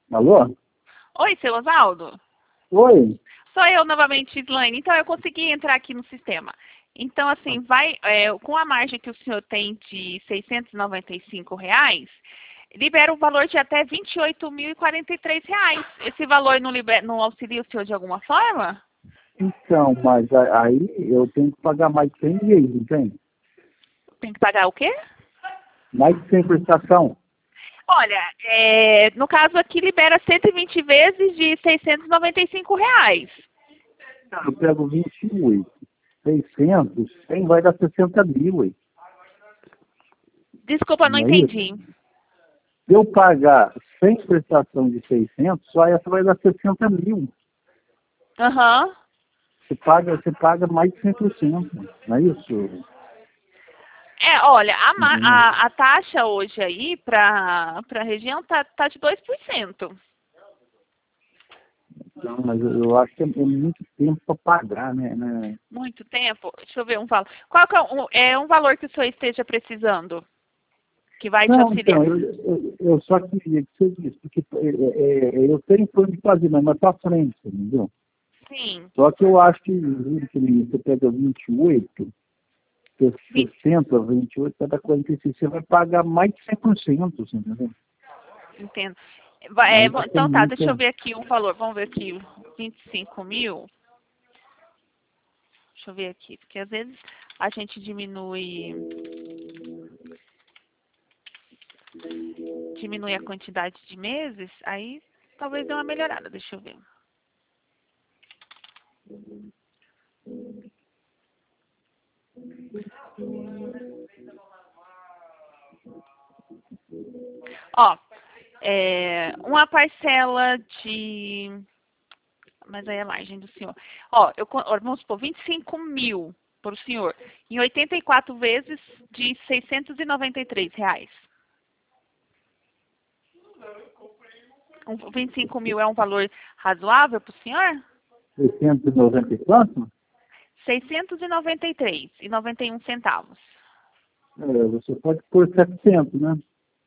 Alô? Oi, seu Osvaldo? Oi? Sou eu novamente, Islaine. Então, eu consegui entrar aqui no sistema. Então, assim, com a margem que o senhor tem de R$ 695, libera o valor de até R$ 28.043. Esse valor não auxilia o senhor de alguma forma? Então, mas aí eu tenho que pagar mais de 100 vezes, não tem? Tem que pagar o quê? Mais de 100 prestação. Olha, no caso aqui libera 120 vezes de R$ 695. Eu pego 28. 600, 100 vai dar 60 mil, aí. Desculpa, não Não é isso? entendi. Se eu pagar 100 prestação de 600, só essa vai dar 60 mil. Aham. Você paga mais de 100%, não é isso? Olha, Entendeu? a taxa hoje aí para a região tá de 2%. Então, mas eu acho que é muito tempo para pagar, né? Muito tempo. Deixa eu ver um valor. Qual que é um valor que o senhor esteja precisando? Que vai te Não, auxiliar? então, eu só queria que você disse, porque eu tenho plano de fazer, mas mais para frente, entendeu? Sim. Só que eu acho que, juro que você pega 28, 20, 60, 28, cada 46, você vai pagar mais de 100%, você entendeu? entendo. Aí fica Então tá, deixa eu muito... ver aqui um valor. Vamos ver aqui, 25 mil. Deixa eu ver aqui, porque às vezes a gente diminui a quantidade de meses, aí talvez dê uma melhorada. Deixa eu ver. Ó, uma parcela de... Mas aí é a margem do senhor. Vamos supor, 25 mil para o senhor. Em 84 vezes de R$ 693. 25 mil é um valor razoável para o senhor? 690 e quanto? 693,91 centavos. Você pode pôr 700, né?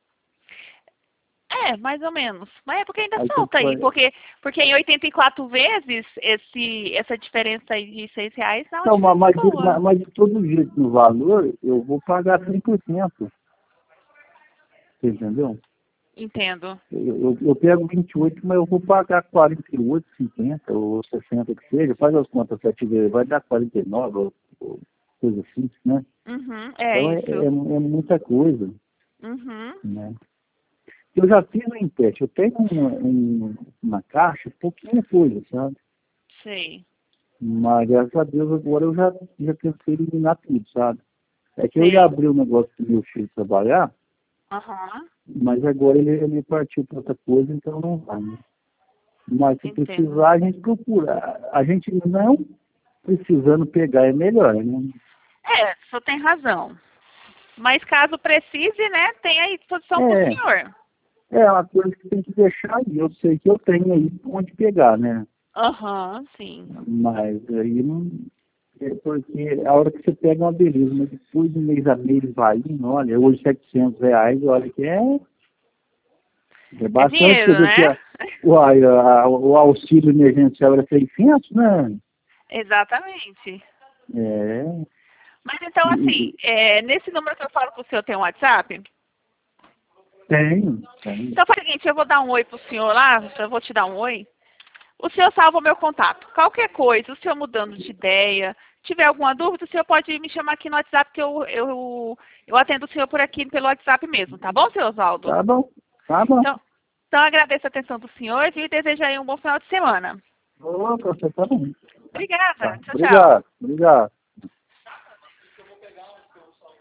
Mais ou menos. Mas é porque ainda Aí você falta aí, pode... porque em 84 vezes essa diferença aí de R$ 6 dá uma Não, diferença boa. mas de todo jeito, no valor, eu vou pagar 100%. Você entendeu? Entendo. Eu pego 28, mas eu vou pagar 48, 50 ou 60 que seja. Faz as contas 7 vezes, vai dar 49 ou coisa assim, né? Uhum, é Então isso. é muita coisa, Uhum, né? Eu já fiz um empréstimo, eu tenho uma caixa, pouquinha coisa, sabe? sei. Mas graças a Deus agora eu já tentei eliminar tudo, sabe? É que eu ia Sei. abrir o negócio do meu filho trabalhar, Aham, mas agora ele partiu para outra coisa, então não vai, né? Mas se entendo. precisar, a gente procura. A gente não precisando pegar é melhor, né? O senhor tem razão. Mas caso precise, né, tem aí disposição para o É, senhor. é uma coisa que tem que deixar aí. Eu sei que eu tenho aí onde pegar, né? Aham, sim. Mas aí não. É porque a hora que você pega uma beleza, mas depois de mês a mês vai indo, olha, hoje R$ 700, olha que é É bastante. Você dinheiro, vê que né? o auxílio emergencial era 600, né? Exatamente. É. Mas então, assim, E, nesse número que eu falo com o senhor tem um WhatsApp? tem. Então, faz o seguinte, eu vou dar um oi pro senhor lá, eu vou te dar um oi. O senhor salva o meu contato. Qualquer coisa, o senhor mudando de ideia, tiver alguma dúvida, o senhor pode me chamar aqui no WhatsApp, que eu atendo o senhor por aqui pelo WhatsApp mesmo, tá bom, senhor Osvaldo? Tá bom, tá bom. Então agradeço a atenção do senhor viu, e desejo aí um bom final de semana. Ô, você tá bom. Obrigada. Tá. Tchau, tchau. Obrigado, obrigado.